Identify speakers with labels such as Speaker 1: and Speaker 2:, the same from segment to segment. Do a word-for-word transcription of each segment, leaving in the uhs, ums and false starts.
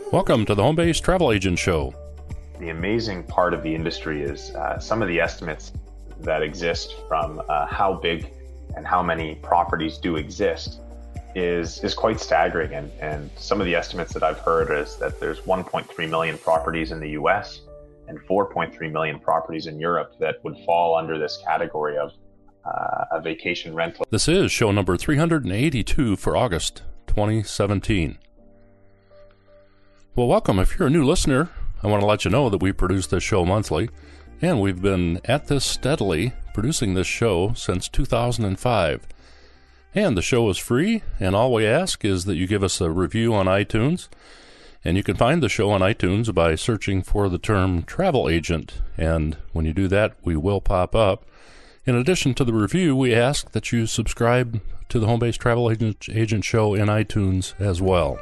Speaker 1: Welcome to the Home Base Travel Agent Show.
Speaker 2: The amazing part of the industry is uh, some of the estimates that exist from uh, how big and how many properties do exist is is quite staggering. And, and some of the estimates that I've heard is that there's one point three million properties in the U S and four point three million properties in Europe that would fall under this category of uh, a vacation rental.
Speaker 1: This is show number three hundred eighty-two for August twenty seventeen. Well, welcome. If you're a new listener, I want to let you know that we produce this show monthly, and we've been at this steadily, producing this show since two thousand five. And the show is free, and all we ask is that you give us a review on iTunes. And you can find the show on iTunes by searching for the term travel agent, and when you do that, we will pop up. In addition to the review, we ask that you subscribe to the Home Base Travel Agent, Agent Show in iTunes as well.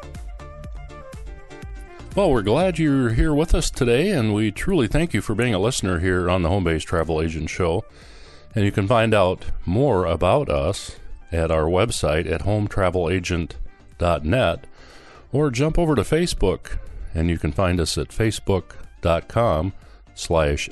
Speaker 1: Well, we're glad you're here with us today, and we truly thank you for being a listener here on the Home Base Travel Agent Show. And you can find out more about us at our website at home travel agent dot net, or jump over to Facebook, and you can find us at facebook.com slash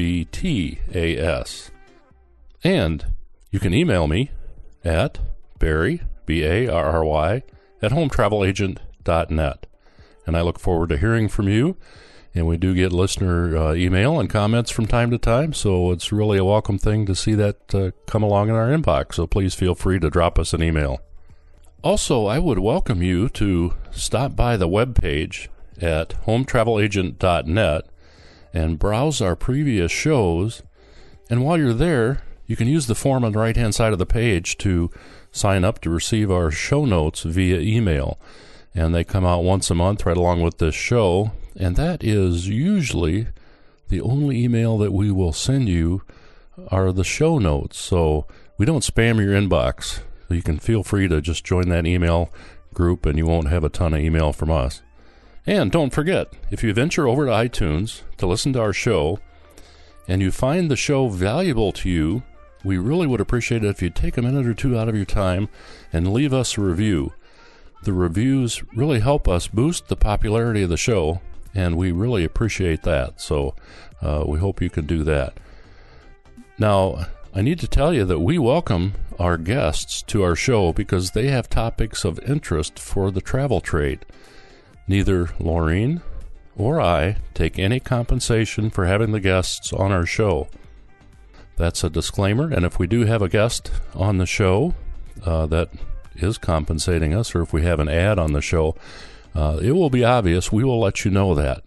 Speaker 1: HBTAS. And you can email me at Barry, B A R R Y, at home travel agent dot net. And I look forward to hearing from you. And we do get listener uh, email and comments from time to time, so it's really a welcome thing to see that uh, come along in our inbox. So please feel free to drop us an email. Also, I would welcome you to stop by the webpage at home travel agent dot net and browse our previous shows. And while you're there, you can use the form on the right-hand side of the page to sign up to receive our show notes via email. And they come out once a month right along with this show. And that is usually the only email that we will send you are the show notes. So we don't spam your inbox. You can feel free to just join that email group and you won't have a ton of email from us. And don't forget, if you venture over to iTunes to listen to our show and you find the show valuable to you, we really would appreciate it if you'd take a minute or two out of your time and leave us a review. The reviews really help us boost the popularity of the show, and we really appreciate that. So uh, we hope you can do that. Now, I need to tell you that we welcome our guests to our show because they have topics of interest for the travel trade. Neither Laureen or I take any compensation for having the guests on our show. That's a disclaimer, and if we do have a guest on the show uh, that is compensating us, or if we have an ad on the show, uh, it will be obvious. We will let you know that.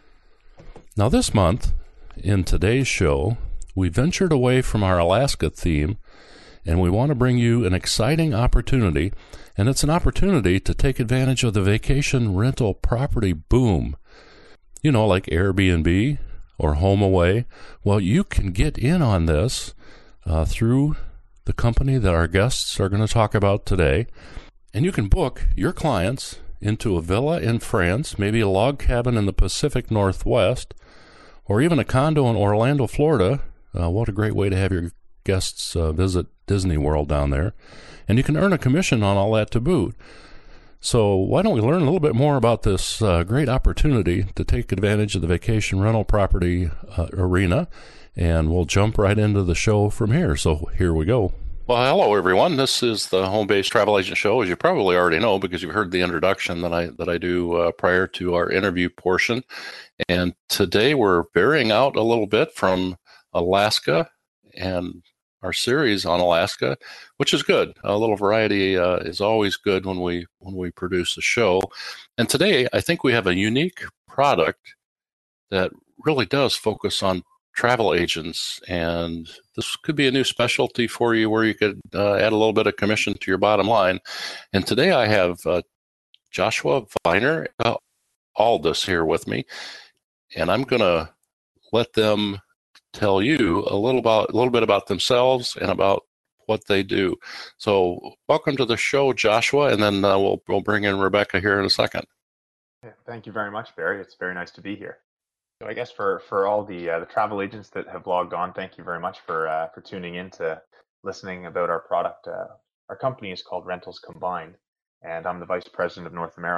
Speaker 1: Now, this month, in today's show, we ventured away from our Alaska theme, and we want to bring you an exciting opportunity, and it's an opportunity to take advantage of the vacation rental property boom. You know, like Airbnb or HomeAway. Well, you can get in on this uh, through the company that our guests are going to talk about today, and you can book your clients into a villa in France, maybe a log cabin in the Pacific Northwest, or even a condo in Orlando, Florida. Uh, what a great way to have your guests uh, visit Disney World down there. And you can earn a commission on all that to boot. So why don't we learn a little bit more about this uh, great opportunity to take advantage of the vacation rental property uh, arena, and we'll jump right into the show from here. So here we go. Well, hello, everyone. This is the Home Base Travel Agent Show, as you probably already know because you've heard the introduction that I that I do uh, prior to our interview portion. And today we're varying out a little bit from Alaska and our series on Alaska, which is good. A little variety uh, is always good when we when we produce a show. And today, I think we have a unique product that really does focus on travel agents, and this could be a new specialty for you where you could uh, add a little bit of commission to your bottom line. And today I have uh, Joshua Viner uh, Aldous here with me, and I'm going to let them tell you a little about a little bit about themselves and about what they do. So welcome to the show, Joshua, and then uh, we'll we'll bring in Rebecca here in a second.
Speaker 2: Yeah, thank you very much, Barry. It's very nice to be here. So I guess for, for all the uh, the travel agents that have logged on, thank you very much for uh, for tuning in to listening about our product. Uh, our company is called Rentals Combined, and I'm the Vice President of North America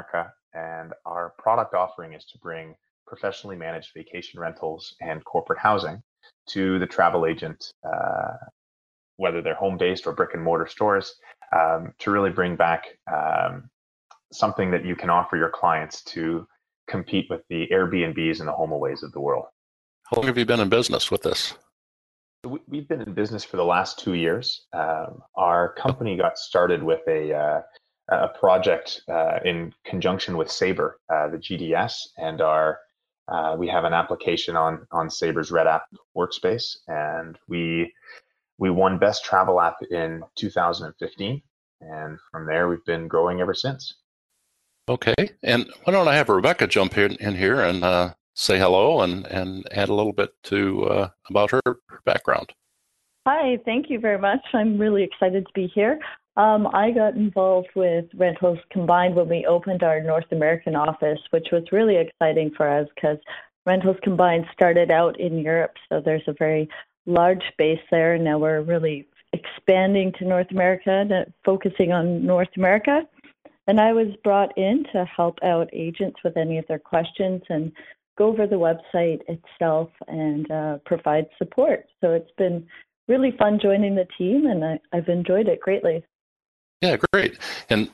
Speaker 2: and our product offering is to bring professionally managed vacation rentals and corporate housing to the travel agent, uh, whether they're home based or brick and mortar stores, um, to really bring back um, something that you can offer your clients to compete with the Airbnbs and the HomeAways of the world.
Speaker 1: How long have you been in business with this?
Speaker 2: We've been in business for the last two years. Um, our company got started with a uh, a project uh, in conjunction with Sabre, uh, the G D S, and our uh, we have an application on on Sabre's Red App workspace, and we we won Best Travel App in two thousand fifteen, and from there we've been growing ever since.
Speaker 1: Okay, and why don't I have Rebecca jump in, in here and uh, say hello and, and add a little bit to uh, about her, her background.
Speaker 3: Hi, thank you very much. I'm really excited to be here. Um, I got involved with Rentals Combined when we opened our North American office, which was really exciting for us because Rentals Combined started out in Europe, so there's a very large base there. Now we're really expanding to North America, focusing on North America. And I was brought in to help out agents with any of their questions and go over the website itself and uh, provide support. So it's been really fun joining the team, and I, I've enjoyed it greatly.
Speaker 1: Yeah, great. And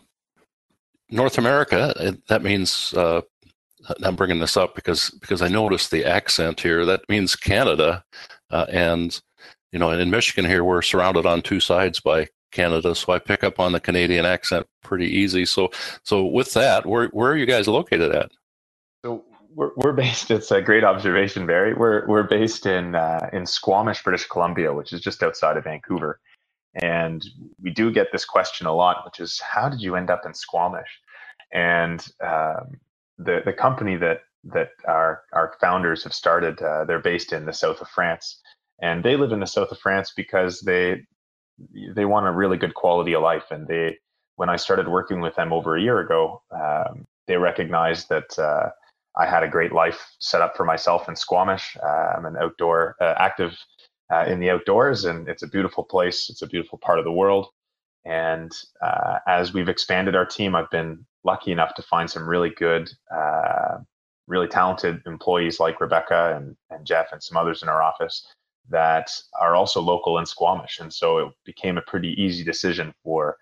Speaker 1: North America, that means, uh, I'm bringing this up because because I noticed the accent here. That means Canada. Uh, and, you know, in Michigan here, we're surrounded on two sides by Canada, so I pick up on the Canadian accent pretty easy. So, so with that, where where are you guys located at?
Speaker 2: So we're we're based. It's a great observation, Barry. We're we're based in uh, in Squamish, British Columbia, which is just outside of Vancouver. And we do get this question a lot, which is, how did you end up in Squamish? And um, the the company that that our our founders have started, uh, they're based in the south of France, and they live in the south of France because they they want a really good quality of life. And they, when I started working with them over a year ago, um, they recognized that uh, I had a great life set up for myself in Squamish. Uh, I'm an outdoor, uh, active uh, in the outdoors, and it's a beautiful place. It's a beautiful part of the world. And uh, as we've expanded our team, I've been lucky enough to find some really good, uh, really talented employees like Rebecca and, and Jeff and some others in our office that are also local in Squamish. And so it became a pretty easy decision for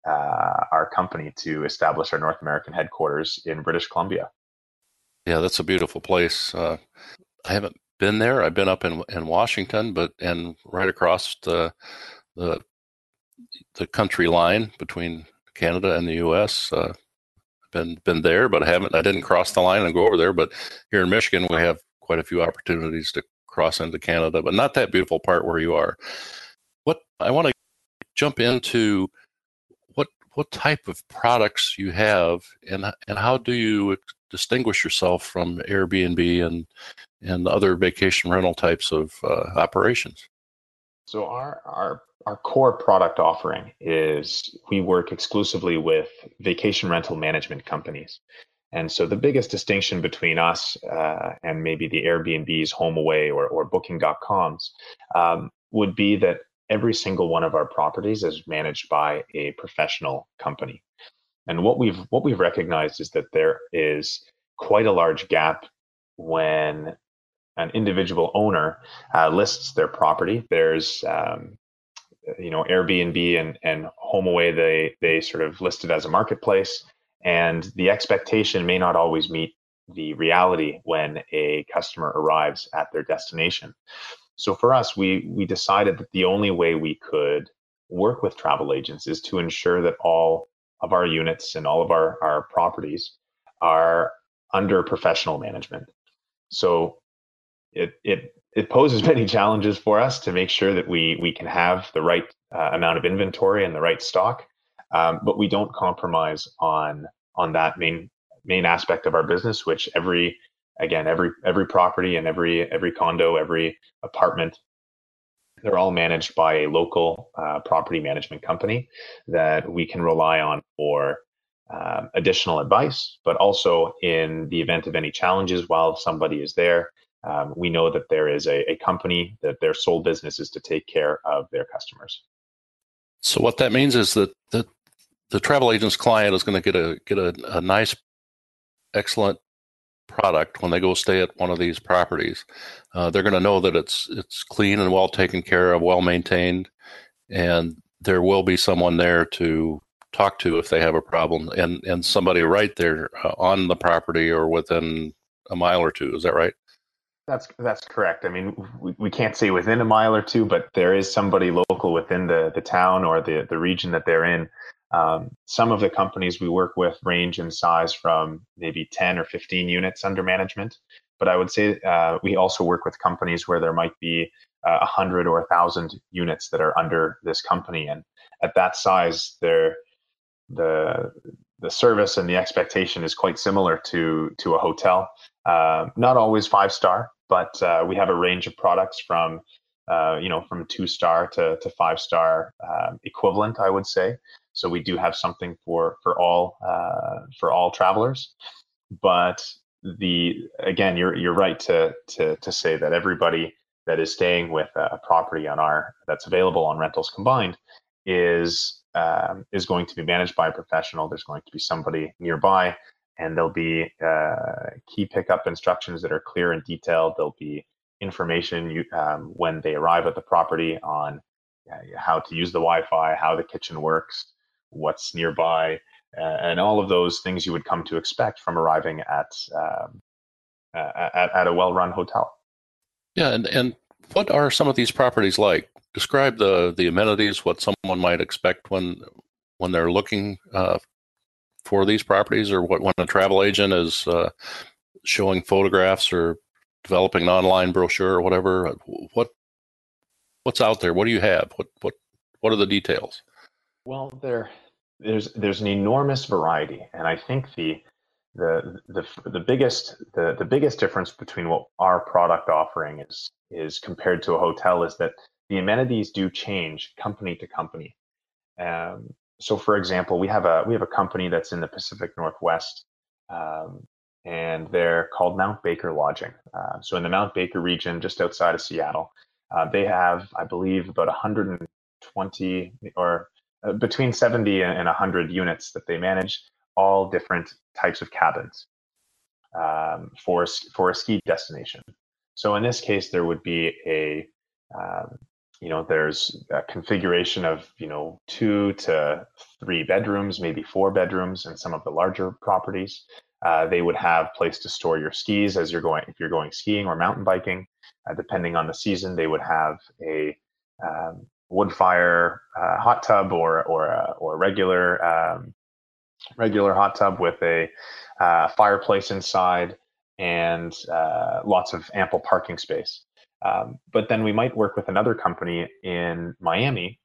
Speaker 2: uh, our company to establish our North American headquarters in British Columbia.
Speaker 1: Yeah, that's a beautiful place. Uh, I haven't been there. I've been up in in Washington, but and right across the the, the country line between Canada and the U S. Uh, been been there, but I haven't. I didn't cross the line and go over there. But here in Michigan, we have quite a few opportunities to cross into Canada, but not that beautiful part where you are. What I want to jump into what what type of products you have, and and how do you distinguish yourself from Airbnb and and other vacation rental types of uh, operations?
Speaker 2: So our our our core product offering is we work exclusively with vacation rental management companies. And so the biggest distinction between us uh, and maybe the Airbnbs, HomeAway, or, or Booking dot coms um, would be that every single one of our properties is managed by a professional company. And what we've what we've recognized is that there is quite a large gap when an individual owner uh, lists their property. There's um, you know Airbnb and and HomeAway, they they sort of list it as a marketplace. And the expectation may not always meet the reality when a customer arrives at their destination. So for us, we we decided that the only way we could work with travel agents is to ensure that all of our units and all of our, our properties are under professional management. So it it it poses many challenges for us to make sure that we we can have the right uh, amount of inventory and the right stock. Um, but we don't compromise on on that main main aspect of our business, which every again every every property and every every condo, every apartment, they're all managed by a local uh, property management company that we can rely on for um, additional advice, but also in the event of any challenges while somebody is there. Um, we know that there is a, a company that their sole business is to take care of their customers.
Speaker 1: So what that means is that the, the travel agent's client is going to get a get a, a nice excellent product when they go stay at one of these properties. Uh, they're going to know that it's it's clean and well taken care of, well maintained, and there will be someone there to talk to if they have a problem, and and somebody right there uh, on the property or within a mile or two. Is that right?
Speaker 2: That's that's correct. I mean, we, we can't say within a mile or two, but there is somebody local within the, the town or the, the region that they're in. Um, some of the companies we work with range in size from maybe ten or fifteen units under management. But I would say uh, we also work with companies where there might be uh, one hundred or one thousand units that are under this company. And at that size, they're, the the service and the expectation is quite similar to to a hotel. Uh, not always five star, but uh, we have a range of products from uh, you know from two star to to five star uh, equivalent, I would say. So we do have something for for all uh, for all travelers. But the again, you're you're right to to to say that everybody that is staying with a property on our that's available on Rentals Combined is um, is going to be managed by a professional. There's going to be somebody nearby, and there'll be uh, key pickup instructions that are clear and detailed. There'll be information you, um, when they arrive at the property on uh, how to use the Wi-Fi, how the kitchen works, what's nearby, uh, and all of those things you would come to expect from arriving at um, uh, at, at a well-run hotel.
Speaker 1: Yeah, and, and what are some of these properties like? Describe the, the amenities, what someone might expect when when they're looking uh, for these properties, or what when a travel agent is uh, showing photographs or developing an online brochure or whatever. What what's out there? What do you have? What what what are the details?
Speaker 2: Well, there there's there's an enormous variety, and I think the the the the biggest the, the biggest difference between what our product offering is is compared to a hotel is that the amenities do change company to company. Um, so, for example, we have a we have a company that's in the Pacific Northwest, um, and they're called Mount Baker Lodging. Uh, so, in the Mount Baker region, just outside of Seattle, uh, they have, I believe, about one hundred twenty or uh, between seventy and one hundred units that they manage, all different types of cabins um, for for a ski destination. So, in this case, there would be a um, you know, there's a configuration of, you know, two to three bedrooms, maybe four bedrooms in some of the larger properties. Uh, they would have place to store your skis as you're going, if you're going skiing or mountain biking. Uh, depending on the season, they would have a um, wood fire uh, hot tub or or a, or a regular um, regular hot tub with a uh, fireplace inside and uh, lots of ample parking space. Um, but then we might work with another company in Miami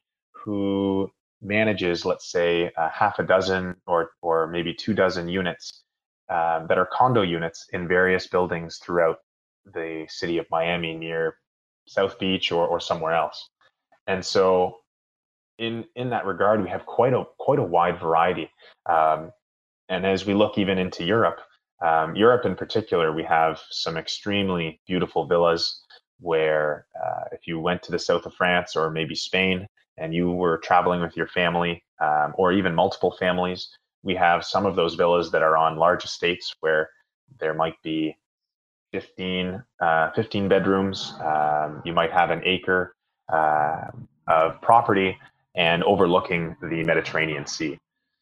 Speaker 2: who manages, let's say, a half a dozen or or maybe two dozen units um, that are condo units in various buildings throughout the city of Miami near South Beach or, or somewhere else. And so in in that regard, we have quite a quite a wide variety. Um, and as we look even into Europe, um, Europe in particular, we have some extremely beautiful villas where uh, if you went to the south of France or maybe Spain and you were traveling with your family um, or even multiple families, we have some of those villas that are on large estates where there might be fifteen, uh, fifteen bedrooms. Um, you might have an acre uh, of property and overlooking the Mediterranean Sea.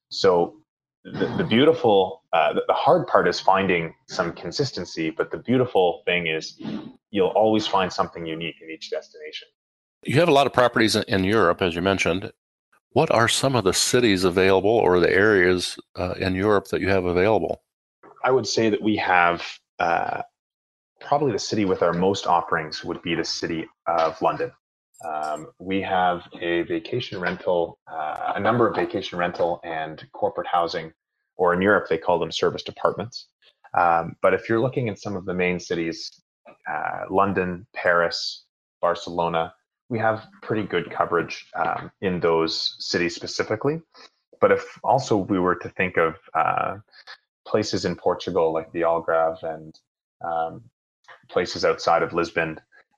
Speaker 2: So the, the beautiful, uh, the, the hard part is finding some consistency, but the beautiful thing is you'll always find something unique in each destination.
Speaker 1: You have a lot of properties in Europe, as you mentioned. What are some of the cities available or the areas uh, in Europe that you have available?
Speaker 2: I would say that we have uh, probably the city with our most offerings would be the city of London. Um, we have a vacation rental, uh, a number of vacation rental and corporate housing, or in Europe, they call them serviced apartments. Um, but if you're looking at some of the main cities, uh, London, Paris, Barcelona, we have pretty good coverage um, in those cities specifically. But if also we were to think of uh, places in Portugal like the Algarve and um, places outside of Lisbon,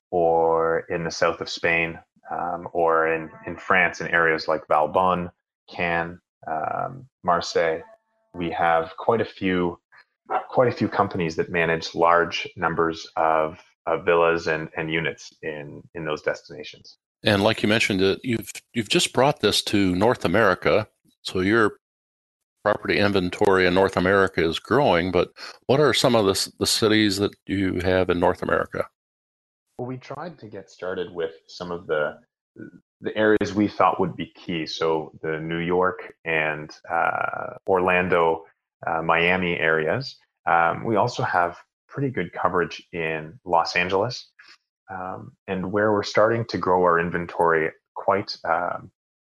Speaker 2: or in the south of Spain, um, or in, in France in areas like Valbonne, Cannes, um, Marseille, we have quite a few quite a few companies that manage large numbers of, of villas and, and units in, in those destinations.
Speaker 1: And like you mentioned, uh, you've you've just brought this to North America, so your property inventory in North America is growing. But what are some of the the cities that you have in North America?
Speaker 2: Well, we tried to get started with some of the the areas we thought would be key. So the New York and uh, Orlando, uh, Miami areas. Um, we also have pretty good coverage in Los Angeles. Um, and where we're starting to grow our inventory quite um,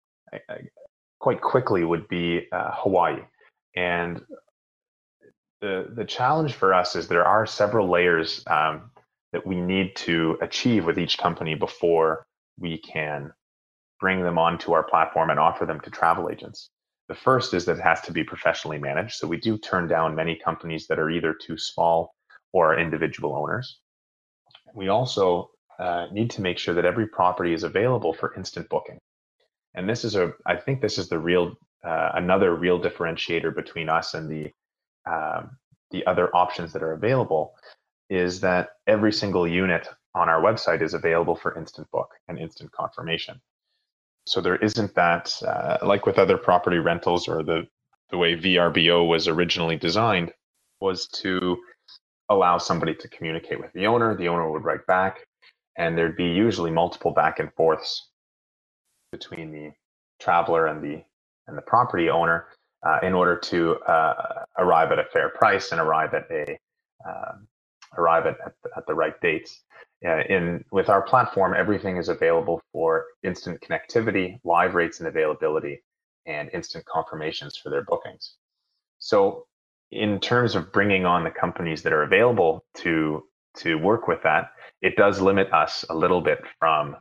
Speaker 2: quite quickly would be uh, Hawaii. And the the challenge for us is there are several layers um, that we need to achieve with each company before we can bring them onto our platform and offer them to travel agents. The first is that it has to be professionally managed. So we do turn down many companies that are either too small or individual owners. We also uh, need to make sure that every property is available for instant booking. And this is a, I think this is the real, uh, another real differentiator between us and the, um, the other options that are available, is that every single unit on our website is available for instant book and instant confirmation. So there isn't that, uh, like with other property rentals or the, the way V R B O was originally designed, was to allow somebody to communicate with the owner. The owner would write back, and there'd be usually multiple back and forths between the traveler and the and the property owner uh, in order to uh, arrive at a fair price and arrive at a um, arrive at, at, the, at the right dates. Uh, in with our platform, everything is available for instant connectivity, live rates and availability, and instant confirmations for their bookings. So in terms of bringing on the companies that are available to to work with that, it does limit us a little bit from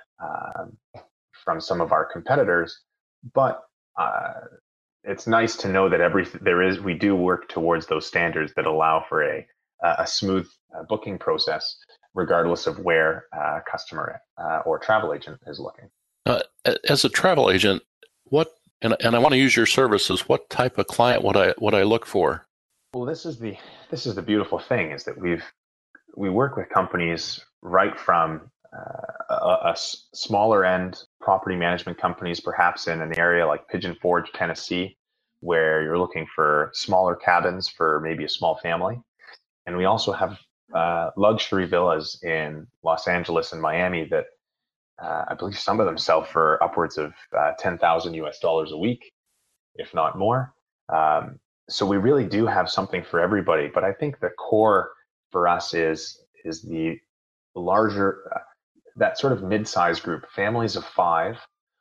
Speaker 2: uh, from some of our competitors, but uh, it's nice to know that every there is we do work towards those standards that allow for a a smooth uh, booking process, regardless of where a uh, customer uh, or travel agent is looking.
Speaker 1: Uh, as a travel agent, what and and I want to use your services. What type of client would I would I look for?
Speaker 2: Well, this is the this is the beautiful thing, is that we've we work with companies right from uh, a, a smaller end property management companies, perhaps in an area like Pigeon Forge, Tennessee, where you're looking for smaller cabins for maybe a small family. And we also have uh, luxury villas in Los Angeles and Miami that uh, I believe some of them sell for upwards of uh, ten thousand U S dollars a week, if not more. Um, so we really do have something for everybody. But I think the core for us is is the larger, uh, that sort of mid-sized group, families of five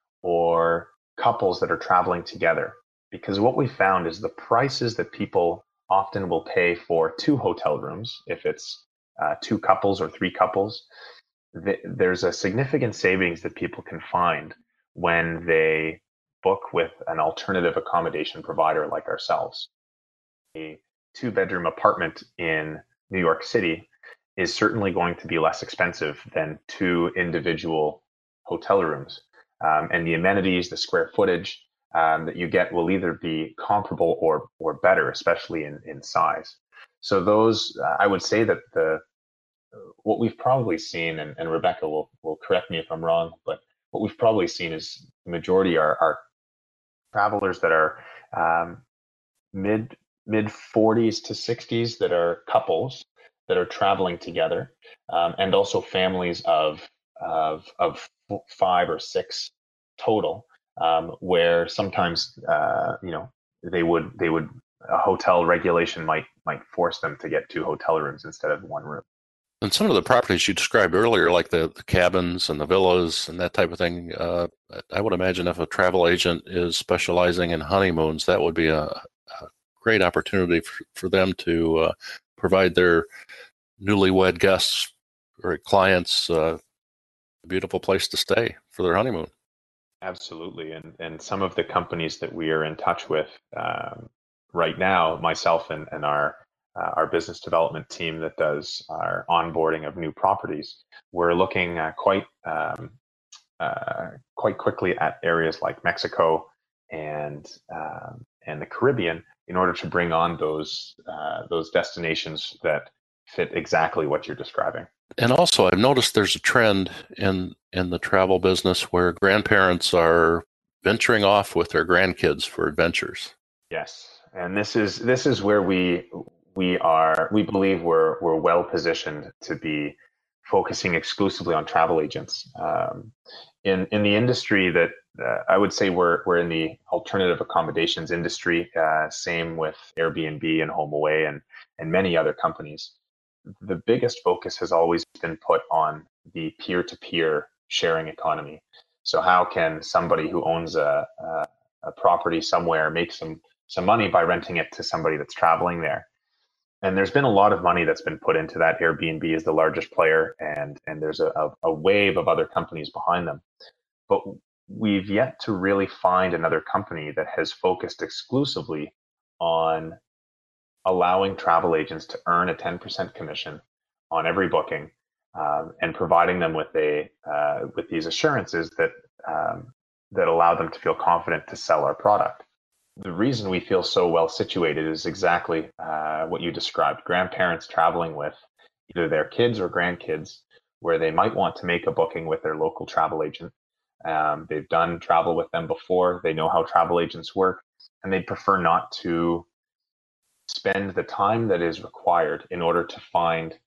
Speaker 2: or couples that are traveling together. Because what we found is the prices that people often will pay for two hotel rooms, if it's uh, two couples or three couples, th- there's a significant savings that people can find when they book with an alternative accommodation provider like ourselves. A two-bedroom apartment in New York City is certainly going to be less expensive than two individual hotel rooms. Um, and the amenities, the square footage, Um, that you get will either be comparable or or better, especially in, in size. So those, uh, I would say that the what we've probably seen, and, and Rebecca will will correct me if I'm wrong, but what we've probably seen is the majority are, are travelers that are um, mid mid forties to sixties, that are couples that are traveling together, um, and also families of of of five or six total. Um, where sometimes uh, you know they would they would a hotel regulation might might force them to get two hotel rooms instead of one room.
Speaker 1: And some of the properties you described earlier, like the, the cabins and the villas and that type of thing, uh, I would imagine if a travel agent is specializing in honeymoons, that would be a, a great opportunity for, for them to uh, provide their newlywed guests or clients uh, a beautiful place to stay for their honeymoon.
Speaker 2: Absolutely, and and some of the companies that we are in touch with um, right now, myself and and our uh, our business development team that does our onboarding of new properties, we're looking uh, quite um, uh, quite quickly at areas like Mexico and um, and the Caribbean, in order to bring on those uh, those destinations that fit exactly what you're describing.
Speaker 1: And also, I've noticed there's a trend in in the travel business where grandparents are venturing off with their grandkids for adventures.
Speaker 2: Yes, and this is this is where we we are we believe we're we're well positioned to be focusing exclusively on travel agents. Um, in in the industry that uh, I would say we're we're in the alternative accommodations industry. Uh, same with Airbnb and HomeAway and and many other companies. The biggest focus has always been put on the peer-to-peer sharing economy. So how can somebody who owns a, a, a property somewhere make some some money by renting it to somebody that's traveling there? And there's been a lot of money that's been put into that. Airbnb is the largest player, and and there's a, a wave of other companies behind them. But we've yet to really find another company that has focused exclusively on allowing travel agents to earn a ten percent commission on every booking, um, and providing them with a uh, with these assurances that um, that allow them to feel confident to sell our product. The reason we feel so well situated is exactly uh, what you described: grandparents traveling with either their kids or grandkids, where they might want to make a booking with their local travel agent. Um, they've done travel with them before. They know how travel agents work, and they'd prefer not to spend the time that is required in order to find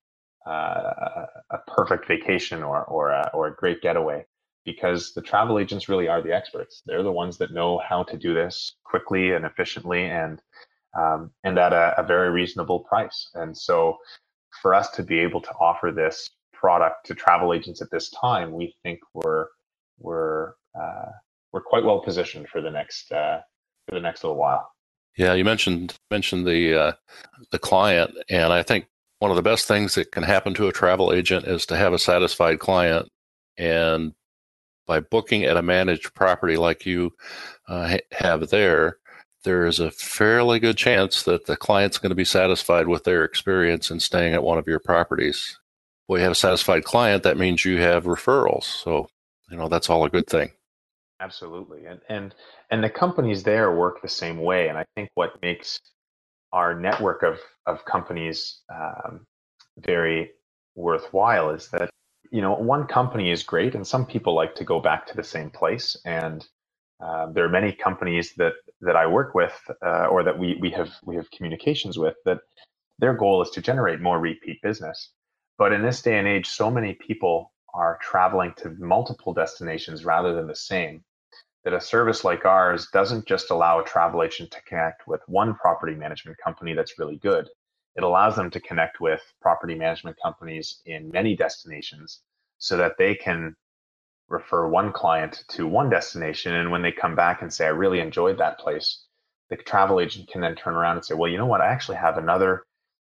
Speaker 2: uh, a perfect vacation or or a, or a great getaway, because the travel agents really are the experts. They're the ones that know how to do this quickly and efficiently, and um, and at a, a very reasonable price. And so, for us to be able to offer this product to travel agents at this time, we think we're we're uh, we're quite well positioned for the next uh, for the next little while.
Speaker 1: Yeah, you mentioned mentioned the uh, the client, and I think one of the best things that can happen to a travel agent is to have a satisfied client. And by booking at a managed property like you uh, have there, there is a fairly good chance that the client's going to be satisfied with their experience in staying at one of your properties. Well, you have a satisfied client, that means you have referrals. So, you know, that's all a good thing.
Speaker 2: Absolutely. And and and the companies there work the same way. And I think what makes our network of of companies um, very worthwhile is that, you know, one company is great, and some people like to go back to the same place. And uh, there are many companies that that I work with, uh, or that we we have we have communications with, that their goal is to generate more repeat business. But in this day and age, so many people are traveling to multiple destinations rather than the same, that a service like ours doesn't just allow a travel agent to connect with one property management company that's really good. It allows them to connect with property management companies in many destinations so that they can refer one client to one destination. And when they come back and say, I really enjoyed that place, the travel agent can then turn around and say, well, you know what, I actually have another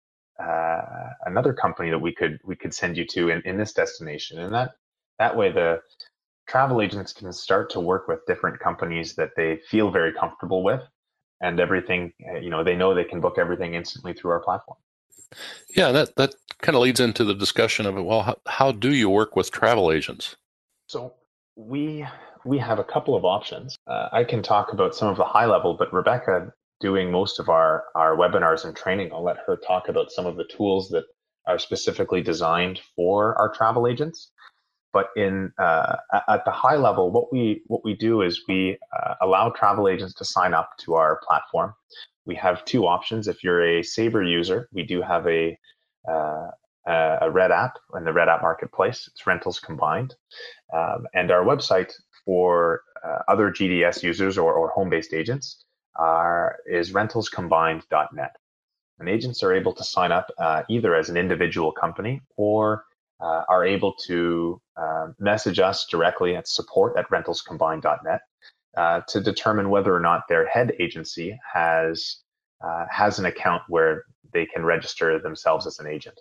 Speaker 2: uh, another company that we could we could send you to in, in this destination. And that that way the travel agents can start to work with different companies that they feel very comfortable with, and everything, you know, they know they can book everything instantly through our platform.
Speaker 1: Yeah, that, that kind of leads into the discussion of, well, how, how do you work with travel agents?
Speaker 2: So we we have a couple of options. Uh, I can talk about some of the high level, but Rebecca, doing most of our, our webinars and training, I'll let her talk about some of the tools that are specifically designed for our travel agents. But in uh, at the high level, what we what we do is we uh, allow travel agents to sign up to our platform. We have two options. If you're a Sabre user, we do have a uh, a Red app in the Red app marketplace. It's Rentals Combined, um, and our website for uh, other G D S users or, or home-based agents are is rentals combined dot net. And agents are able to sign up uh, either as an individual company or Uh, are able to uh, message us directly at support at rentals combined dot net uh, to determine whether or not their head agency has uh, has an account where they can register themselves as an agent.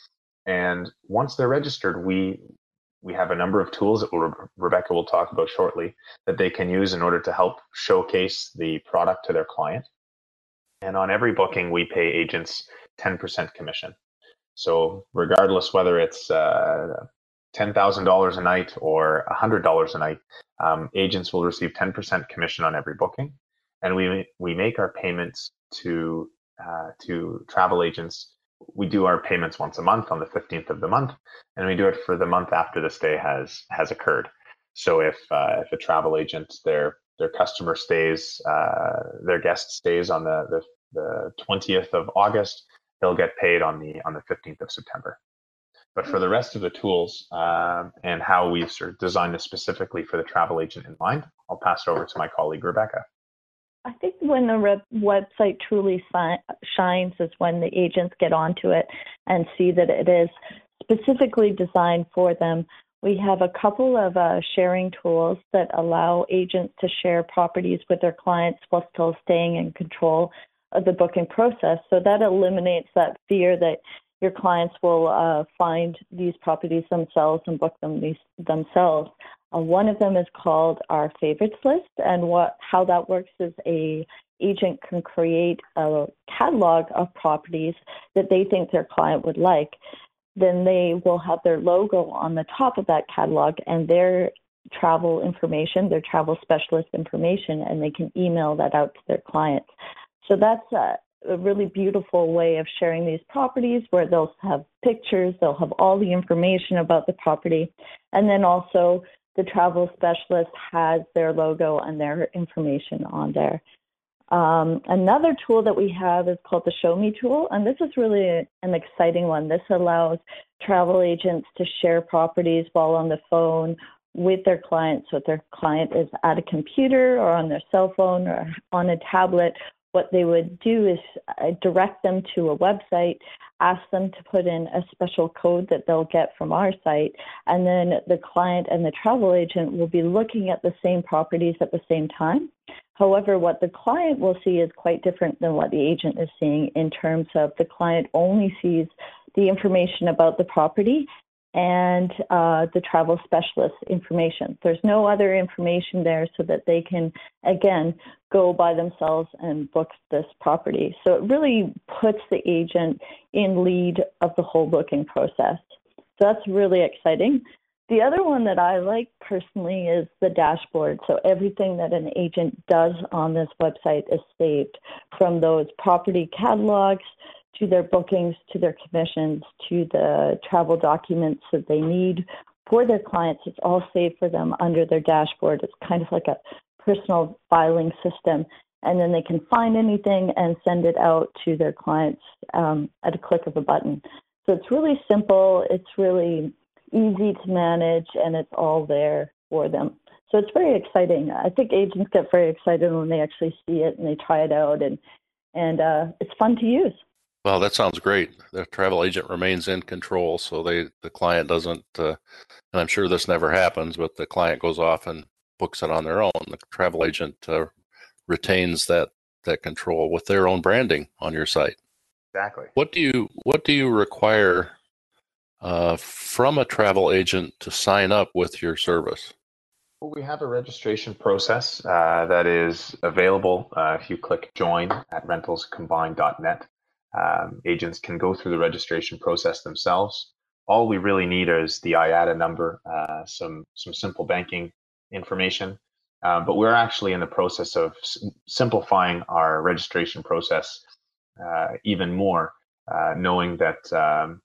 Speaker 2: And once they're registered, we we have a number of tools that we'll, Rebecca will talk about shortly, that they can use in order to help showcase the product to their client. And on every booking, we pay agents ten percent commission. So regardless whether it's uh, ten thousand dollars a night or one hundred dollars a night, um, agents will receive ten percent commission on every booking. And we we make our payments to uh, to travel agents. We do our payments once a month on the fifteenth of the month, and we do it for the month after the stay has has occurred. So if uh, if a travel agent, their their customer stays, uh, their guest stays on the, the the twentieth of August, they'll get paid on the on the fifteenth of September. But for the rest of the tools um, and how we've sort of designed this specifically for the travel agent in mind, I'll pass it over to my colleague, Rebecca.
Speaker 3: I think when the re- website truly si- shines is when the agents get onto it and see that it is specifically designed for them. We have a couple of uh, sharing tools that allow agents to share properties with their clients while still staying in control of the booking process. So that eliminates that fear that your clients will uh, find these properties themselves and book them these, themselves. Uh, one of them is called our favorites list, and what how that works is a agent can create a catalog of properties that they think their client would like. Then they will have their logo on the top of that catalog and their travel information, their travel specialist information, and they can email that out to their clients. So that's a, a really beautiful way of sharing these properties where they'll have pictures, they'll have all the information about the property, and then also the travel specialist has their logo and their information on there. Um, another tool that we have is called the Show Me tool, and this is really a, an exciting one. This allows travel agents to share properties while on the phone with their clients. So if their client is at a computer or on their cell phone or on a tablet, what they would do is uh, direct them to a website, ask them to put in a special code that they'll get from our site, and then the client and the travel agent will be looking at the same properties at the same time. However, what the client will see is quite different than what the agent is seeing in terms of the client only sees the information about the property and uh, the travel specialist information. There's no other information there so that they can, again, go by themselves and book this property. So it really puts the agent in lead of the whole booking process. So that's really exciting. The other one that I like personally is the dashboard. So everything that an agent does on this website is saved, from those property catalogs to their bookings, to their commissions, to the travel documents that they need for their clients. It's all saved for them under their dashboard. It's kind of like a personal filing system. And then they can find anything and send it out to their clients um, at a click of a button. So it's really simple. It's really easy to manage, and it's all there for them. So it's very exciting. I think agents get very excited when they actually see it and they try it out, and and uh, it's fun to use.
Speaker 1: Well, that sounds great. The travel agent remains in control, so they the client doesn't, uh, and I'm sure this never happens, but the client goes off and books it on their own. The travel agent uh, retains that that control with their own branding on your site.
Speaker 2: Exactly.
Speaker 1: What do you what do you require uh, from a travel agent to sign up with your service?
Speaker 2: Well, we have a registration process uh, that is available uh, if you click join at rentals combined dot net. Um, agents can go through the registration process themselves. All we really need is the I A T A number, uh, some some simple banking information. Uh, but we're actually in the process of s- simplifying our registration process uh, even more, uh, knowing that um,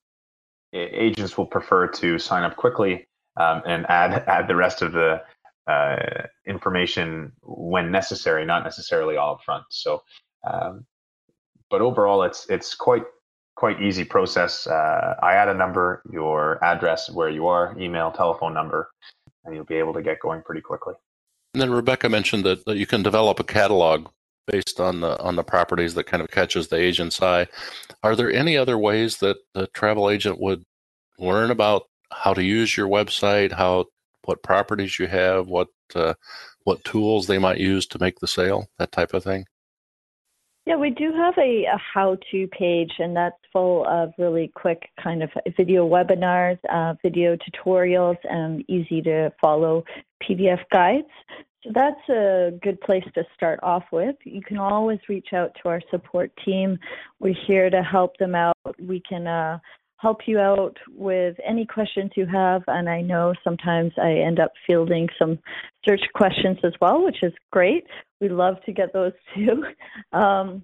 Speaker 2: agents will prefer to sign up quickly um, and add add the rest of the uh, information when necessary, not necessarily all up front. So, um, but overall, it's it's quite quite easy process. Uh, I add a number, your address, where you are, email, telephone number, and you'll be able to get going pretty quickly.
Speaker 1: And then Rebecca mentioned that, that you can develop a catalog based on the on the properties that kind of catches the agent's eye. Are there any other ways that the travel agent would learn about how to use your website, how what properties you have, what uh, what tools they might use to make the sale, that type of thing?
Speaker 3: Yeah, we do have a, a how-to page, and that's full of really quick kind of video webinars, uh, video tutorials, and easy to follow P D F guides. So that's a good place to start off with. You can always reach out to our support team. We're here to help them out. We can uh, help you out with any questions you have, and I know sometimes I end up fielding some search questions as well, which is great. We love to get those too. Um,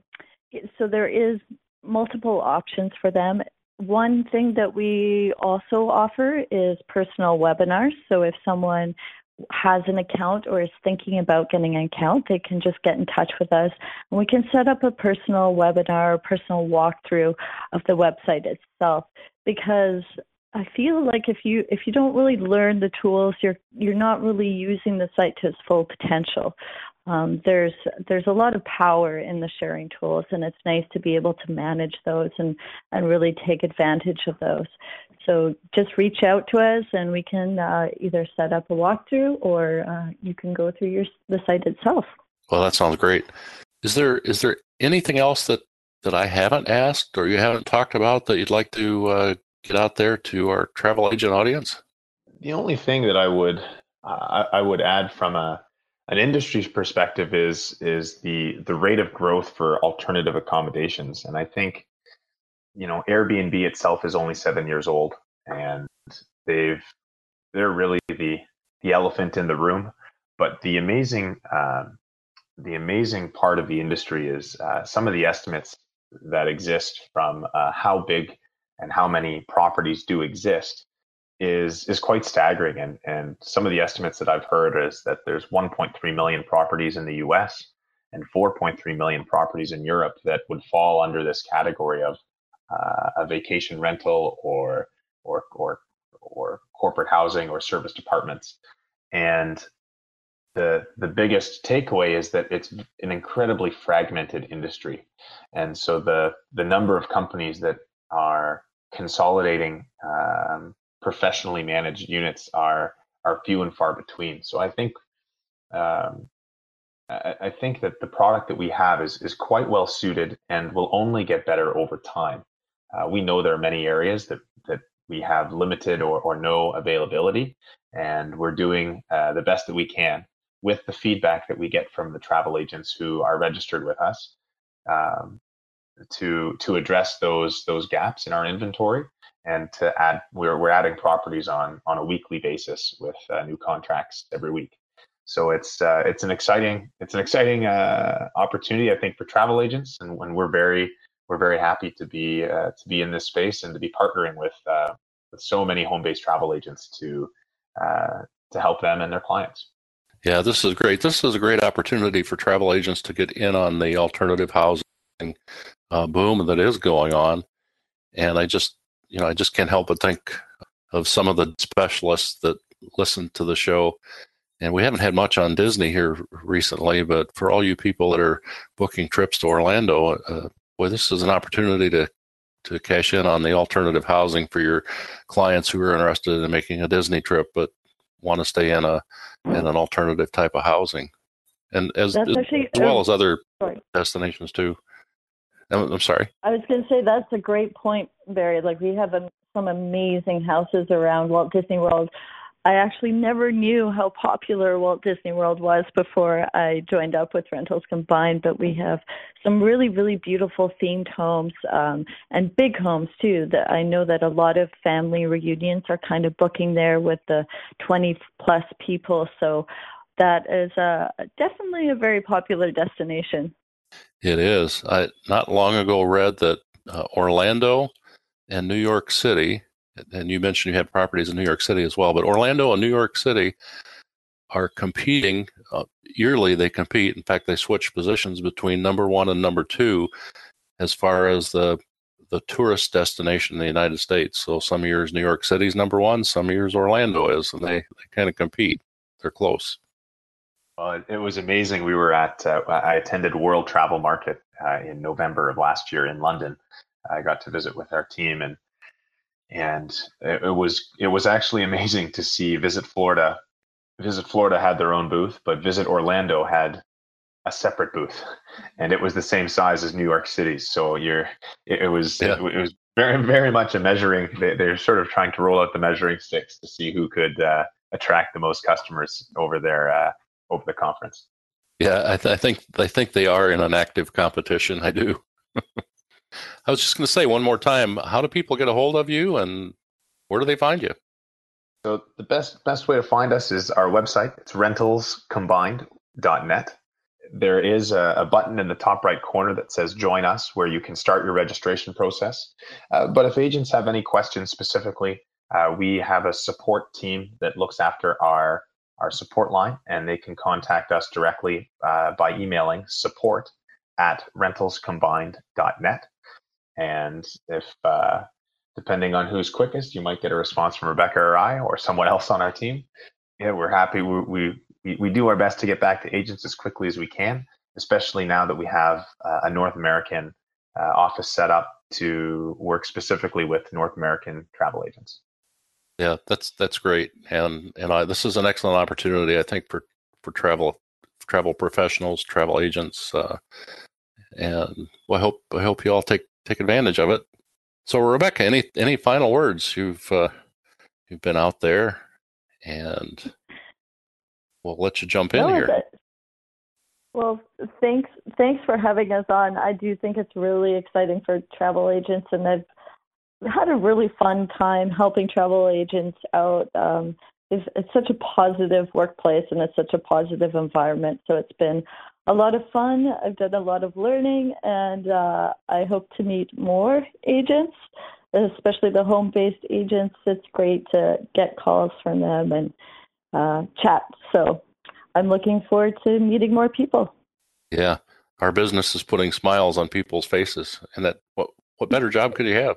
Speaker 3: so there is multiple options for them. One thing that we also offer is personal webinars. So if someone has an account or is thinking about getting an account, they can just get in touch with us and we can set up a personal webinar or personal walkthrough of the website itself. Because I feel like if you if you don't really learn the tools, you're you're not really using the site to its full potential. Um, there's there's a lot of power in the sharing tools, and it's nice to be able to manage those and, and really take advantage of those. So just reach out to us, and we can uh, either set up a walkthrough, or uh, you can go through your the site itself.
Speaker 1: Well, that sounds great. Is there is there anything else that, that I haven't asked or you haven't talked about that you'd like to uh, get out there to our travel agent audience?
Speaker 2: The only thing that I would uh, I, I would add from a an industry's perspective is is the the rate of growth for alternative accommodations. And I think, you know, Airbnb itself is only seven years old, and they've they're really the the elephant in the room. But the amazing um, the amazing part of the industry is uh, some of the estimates that exist from uh, how big and how many properties do exist is is quite staggering. And and some of the estimates that I've heard is that there's one point three million properties in the U S and four point three million properties in Europe that would fall under this category of uh, a vacation rental or or or or corporate housing or service departments. And the the biggest takeaway is that it's an incredibly fragmented industry. And so the the number of companies that are consolidating um, professionally managed units are are few and far between. So I think um, I, I think that the product that we have is is quite well suited and will only get better over time. Uh, we know there are many areas that that we have limited or, or no availability, and we're doing uh, the best that we can with the feedback that we get from the travel agents who are registered with us um, to to address those those gaps in our inventory. And to add, we're we're adding properties on on a weekly basis with uh, new contracts every week. So it's uh, it's an exciting it's an exciting uh, opportunity, I think, for travel agents, and, and we're very we're very happy to be uh, to be in this space and to be partnering with uh, with so many home-based travel agents to uh, to help them and their clients.
Speaker 1: Yeah, this is great. This is a great opportunity for travel agents to get in on the alternative housing uh, boom that is going on. And I just You know, I just can't help but think of some of the specialists that listen to the show. And we haven't had much on Disney here recently, but for all you people that are booking trips to Orlando, uh, boy, this is an opportunity to to cash in on the alternative housing for your clients who are interested in making a Disney trip but want to stay in a in an alternative type of housing, and as, as,
Speaker 3: actually,
Speaker 1: as well
Speaker 3: um,
Speaker 1: as other
Speaker 3: sorry.
Speaker 1: destinations too. I'm, I'm sorry.
Speaker 3: I was going to say that's a great point, Barry. Like, we have a, some amazing houses around Walt Disney World. I actually never knew how popular Walt Disney World was before I joined up with Rentals Combined, but we have some really, really beautiful themed homes um, and big homes too. That I know that a lot of family reunions are kind of booking there with the twenty plus people. So that is uh, definitely a very popular destination.
Speaker 1: It is. I not long ago read that uh, Orlando and New York City, and you mentioned you had properties in New York City as well, but Orlando and New York City are competing uh, yearly. They compete. In fact, they switch positions between number one and number two as far as the the tourist destination in the United States. So some years New York City's number one, some years Orlando is, and they, they kind of compete. They're close.
Speaker 2: Well, it was amazing. We were at, uh, I attended World Travel Market uh, in November of last year in London. I got to visit with our team, and and it, it was it was actually amazing to see Visit Florida. Visit Florida had their own booth, but Visit Orlando had a separate booth, and it was the same size as New York City. So you're, it, it was yeah. it, it was very very much a measuring. They, they're sort of trying to roll out the measuring sticks to see who could uh, attract the most customers over their. Uh, over the conference.
Speaker 1: Yeah, I, th- I think I think they are in an active competition. I do. I was just going to say one more time, how do people get a hold of you, and where do they find you?
Speaker 2: So the best best way to find us is our website. It's rentals combined dot net. there is a, a button in the top right corner that says Join Us, where you can start your registration process. Uh, but if agents have any questions specifically, uh, we have a support team that looks after our, our support line, and they can contact us directly uh, by emailing support at rentals combined dot net. And if, uh, depending on who's quickest, you might get a response from Rebecca or I or someone else on our team. Yeah, we're happy. We, we we do our best to get back to agents as quickly as we can, especially now that we have uh, a North American uh, office set up to work specifically with North American travel agents.
Speaker 1: Yeah, that's that's great, and and I, this is an excellent opportunity, I think, for for travel travel professionals, travel agents, uh, and well, I hope I hope you all take take advantage of it. So, Rebecca, any any final words? You've uh, you've been out there, and we'll let you jump in
Speaker 3: no,
Speaker 1: here.
Speaker 3: Well, thanks thanks for having us on. I do think it's really exciting for travel agents, and I've had a really fun time helping travel agents out. Um, it's, it's such a positive workplace, and it's such a positive environment. So it's been a lot of fun. I've done a lot of learning, and uh, I hope to meet more agents, especially the home-based agents. It's great to get calls from them and uh, chat. So I'm looking forward to meeting more people.
Speaker 1: Yeah, our business is putting smiles on people's faces, and that what what better job could you have?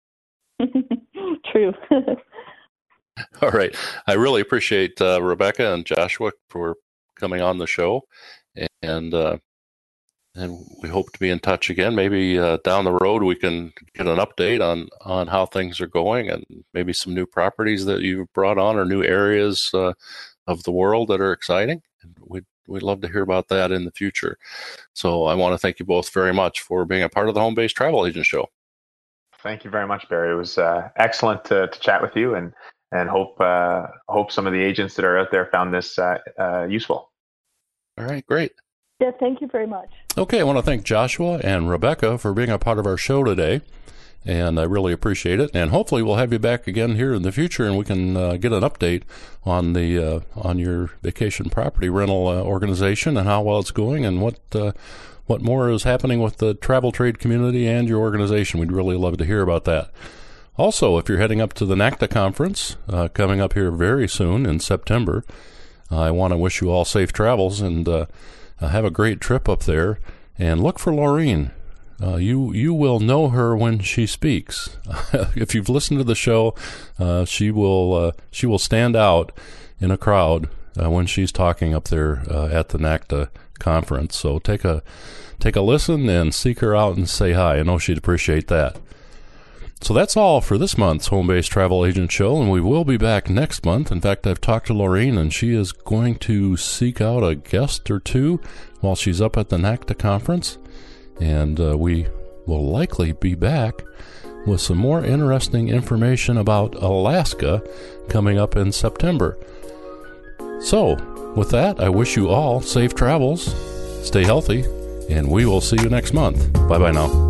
Speaker 3: True.
Speaker 1: All right. I really appreciate uh, Rebecca and Joshua for coming on the show, and uh, and we hope to be in touch again. Maybe uh, down the road we can get an update on, on how things are going, and maybe some new properties that you've brought on or new areas uh, of the world that are exciting. And we'd, we'd love to hear about that in the future. So I want to thank you both very much for being a part of the Home Based Travel Agent Show.
Speaker 2: Thank you very much, Barry. It was uh, excellent to, to chat with you, and and hope uh, hope some of the agents that are out there found this uh, uh, useful.
Speaker 1: All right, great.
Speaker 3: Yeah, thank you very much.
Speaker 1: Okay, I want to thank Joshua and Rebecca for being a part of our show today, and I really appreciate it. And hopefully we'll have you back again here in the future, and we can uh, get an update on the uh, on your vacation property rental uh, organization and how well it's going, and what uh, what more is happening with the travel trade community and your organization. We'd really love to hear about that. Also, if you're heading up to the NACTA conference uh, coming up here very soon in September, uh, I want to wish you all safe travels, and uh, have a great trip up there. And look for Laureen. Uh, you you will know her when she speaks. If you've listened to the show, uh, she will uh, she will stand out in a crowd uh, when she's talking up there uh, at the NACTA conference. So take a take a listen and seek her out and say hi. I know she'd appreciate that. So that's all for this month's Home Based Travel Agent Show, and we will be back next month. In fact, I've talked to Laureen, and she is going to seek out a guest or two while she's up at the NACTA conference, and uh, we will likely be back with some more interesting information about Alaska coming up in September. So, with that, I wish you all safe travels, stay healthy, and we will see you next month. Bye-bye now.